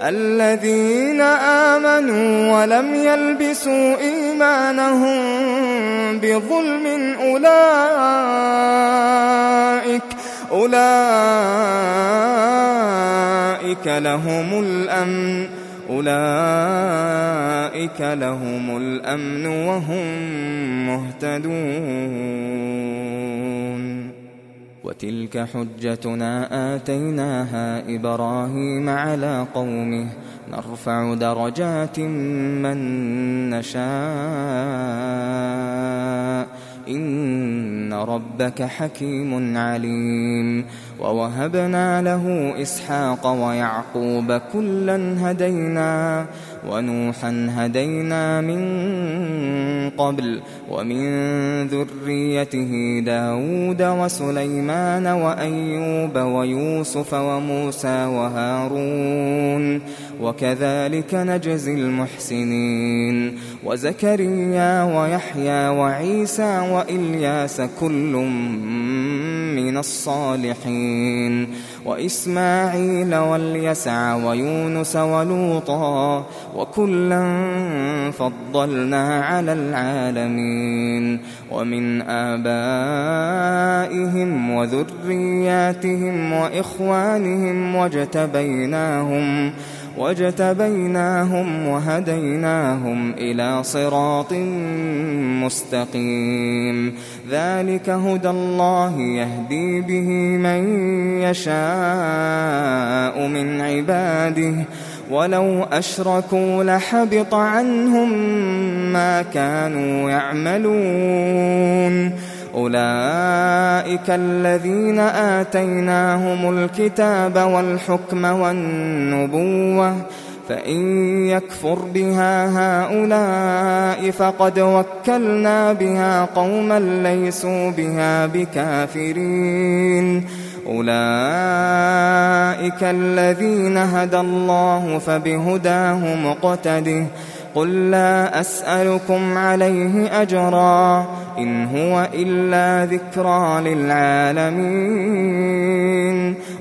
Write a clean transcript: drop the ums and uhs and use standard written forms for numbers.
الذين آمنوا ولم يلبسوا إيمانهم بظلم أولئك لهم الأمن وهم مهتدون. وتلك حجتنا آتيناها إبراهيم على قومه نرفع درجات من نشاء إن ربك حكيم عليم. ووهبنا له إسحاق ويعقوب كلا هدينا ونوحا هدينا من قبل ومن ذريته داود وسليمان وأيوب ويوسف وموسى وهارون وكذلك نجزي المحسنين. وزكريا ويحيى وعيسى وإلياس كل من الصالحين وإسماعيل واليسع ويونس ولوطا وكلا فضلنا على العالمين. ومن آبائهم وذرياتهم وإخوانهم واجتبيناهم وهديناهم إلى صراط مستقيم. ذلك هدى الله يهدي به من يشاء من عباده ولو أشركوا لحبط عنهم ما كانوا يعملون. أولئك الذين آتيناهم الكتاب والحكم والنبوة فإن يكفر بها هؤلاء فقد وكلنا بها قوما ليسوا بها بكافرين. أولئك الذين هدى الله فبهداه مقتده قل لا أسألكم عليه أجرا إن هو إلا ذكرى للعالمين.